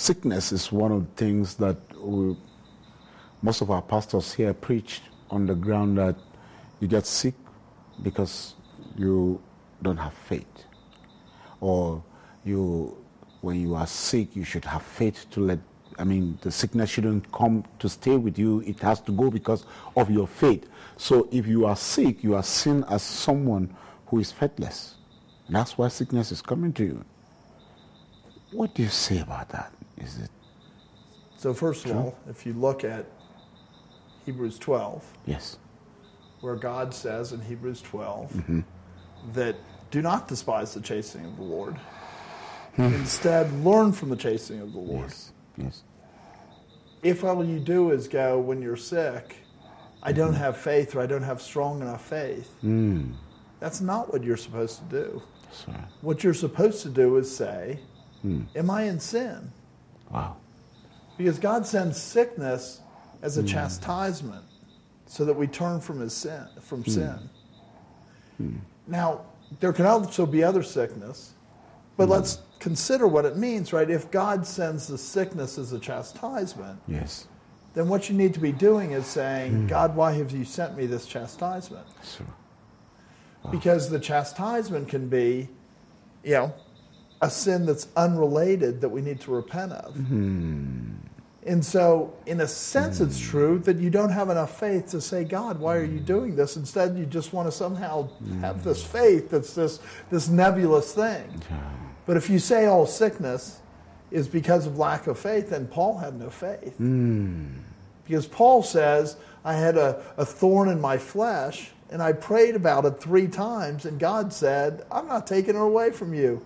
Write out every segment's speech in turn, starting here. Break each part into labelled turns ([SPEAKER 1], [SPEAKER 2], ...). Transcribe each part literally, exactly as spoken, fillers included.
[SPEAKER 1] sickness is one of the things that we, most of our pastors here preach on the ground, that you get sick because you don't have faith. Or you, when you are sick, you should have faith to let, I mean, the sickness shouldn't come to stay with you. It has to go because of your faith. So if you are sick, you are seen as someone who is faithless. That's why sickness is coming to you. What do you say about that? Is it
[SPEAKER 2] So first of
[SPEAKER 1] true?
[SPEAKER 2] all, if you look at Hebrews twelve,
[SPEAKER 1] Yes.
[SPEAKER 2] where God says in Hebrews twelve
[SPEAKER 1] Mm-hmm.
[SPEAKER 2] that do not despise the chastening of the Lord. Instead, learn from the chastening of the Lord.
[SPEAKER 1] Yes. Yes.
[SPEAKER 2] If all you do is go, when you're sick, I don't have faith, or I don't have strong enough faith,
[SPEAKER 1] Mm.
[SPEAKER 2] that's not what you're supposed to do.
[SPEAKER 1] So,
[SPEAKER 2] What you're supposed to do is say,
[SPEAKER 1] mm.
[SPEAKER 2] am I in sin?
[SPEAKER 1] Wow.
[SPEAKER 2] Because God sends sickness as a chastisement so that we turn from his sin, from sin. Now, there can also be other sickness, but let's consider what it means, right? If God sends the sickness as a chastisement,
[SPEAKER 1] Yes.
[SPEAKER 2] then what you need to be doing is saying, God, why have you sent me this chastisement?
[SPEAKER 1] So,
[SPEAKER 2] Because the chastisement can be, you know, a sin that's unrelated that we need to repent of. And so, in a sense, it's true that you don't have enough faith to say, God, why are you doing this? Instead, you just want to somehow have this faith that's this, this nebulous thing. But if you say all sickness is because of lack of faith, then Paul had no faith. Because Paul says, I had a, a thorn in my flesh, and I prayed about it three times, and God said, I'm not taking it away from you.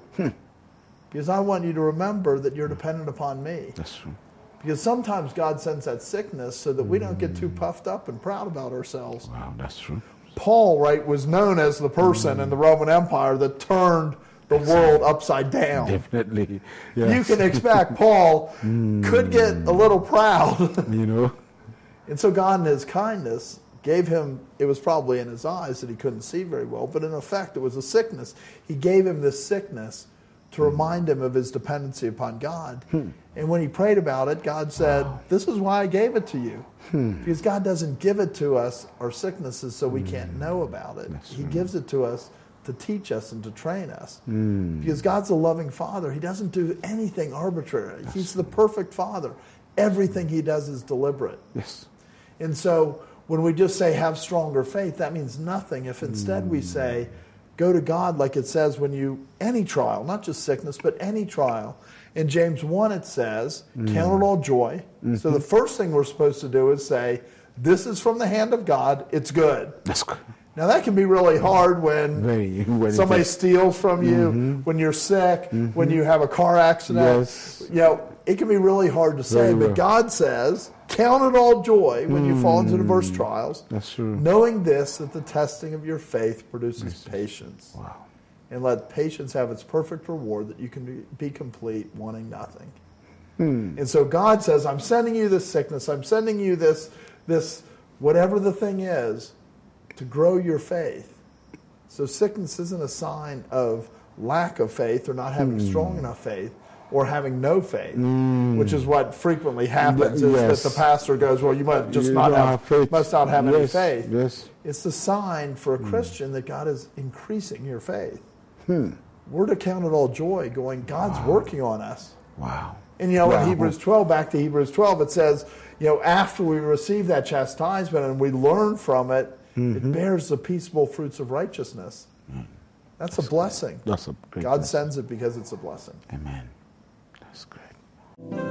[SPEAKER 2] Because I want you to remember that you're dependent upon me.
[SPEAKER 1] that's true.
[SPEAKER 2] Because sometimes God sends that sickness so that we don't get too puffed up and proud about ourselves.
[SPEAKER 1] Wow, that's true.
[SPEAKER 2] Paul, right, was known as the person in the Roman Empire that turned the world upside down.
[SPEAKER 1] Definitely. Yes.
[SPEAKER 2] You can expect Paul could get a little proud.
[SPEAKER 1] You know?
[SPEAKER 2] And so God in his kindness gave him, it was probably in his eyes that he couldn't see very well, but in effect it was a sickness. He gave him this sickness to remind him of his dependency upon God. And when he prayed about it, God said, this is why I gave it to you. Because God doesn't give it to us, our sicknesses, so we can't know about it.
[SPEAKER 1] That's
[SPEAKER 2] He
[SPEAKER 1] right.
[SPEAKER 2] gives it to us to teach us and to train us. Because God's a loving Father. He doesn't do anything arbitrary. He's the perfect Father. Everything he does is deliberate.
[SPEAKER 1] Yes.
[SPEAKER 2] And so when we just say have stronger faith, that means nothing. If instead we say, go to God, like it says when you, any trial, not just sickness, but any trial. In James one it says, count it all joy. So the first thing we're supposed to do is say, this is from the hand of God, it's good.
[SPEAKER 1] That's good.
[SPEAKER 2] Now that can be really hard when
[SPEAKER 1] Very. When
[SPEAKER 2] somebody
[SPEAKER 1] it is,
[SPEAKER 2] steals from you, when you're sick, when you have a car accident.
[SPEAKER 1] Yes.
[SPEAKER 2] You know, it can be really hard to say,
[SPEAKER 1] Very well.
[SPEAKER 2] but God says, count it all joy when you fall into diverse trials,
[SPEAKER 1] That's true.
[SPEAKER 2] knowing this, that the testing of your faith produces patience.
[SPEAKER 1] Wow.
[SPEAKER 2] And let patience have its perfect reward, that you can be, be complete, wanting nothing. And so God says, I'm sending you this sickness, I'm sending you this, this whatever the thing is, to grow your faith. So sickness isn't a sign of lack of faith or not having strong enough faith or having no faith, which is what frequently happens, is
[SPEAKER 1] Yes.
[SPEAKER 2] that the pastor goes, well, you must just
[SPEAKER 1] You
[SPEAKER 2] not
[SPEAKER 1] don't
[SPEAKER 2] have,
[SPEAKER 1] have faith.
[SPEAKER 2] must not have any
[SPEAKER 1] Yes,
[SPEAKER 2] faith.
[SPEAKER 1] yes.
[SPEAKER 2] It's the sign for a Christian that God is increasing your faith. We're to count it all joy, going, God's working on us.
[SPEAKER 1] Wow.
[SPEAKER 2] And you know,
[SPEAKER 1] Wow.
[SPEAKER 2] in Hebrews twelve, back to Hebrews twelve, it says, you know, after we receive that chastisement and we learn from it, it bears the peaceable fruits of righteousness. That's a blessing.
[SPEAKER 1] That's a great
[SPEAKER 2] God
[SPEAKER 1] blessing.
[SPEAKER 2] sends it because it's a blessing.
[SPEAKER 1] Amen. That's great.